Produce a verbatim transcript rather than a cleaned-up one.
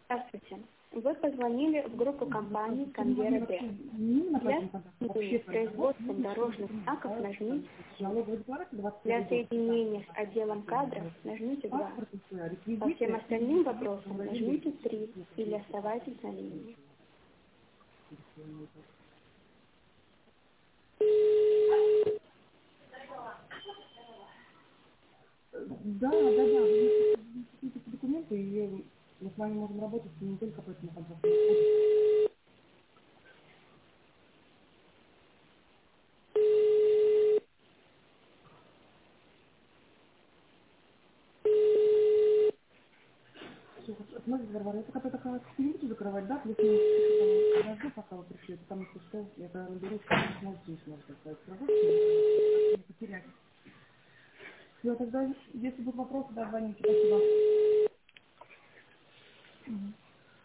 Здравствуйте. Вы позвонили в группу компании «Конвера Б». Для соединения с производством дорожных знаков нажмите один. Для соединения с отделом кадров нажмите два. По всем остальным вопросам нажмите три или оставайтесь на линии. Да, да, да. Вы какие-то документы, и мы с вами можем работать не только по этому контракту. Смотрите, Варвара, это какая-то такая экспедицию закрывать, да? Плюс минус пишут, там, подожду, пока вы пришли, потому что что, я когда наберу, что сможете, не сможете оставить продукт, не потерять. Все, тогда, если будут вопросы, да, звоните, спасибо. Мгм.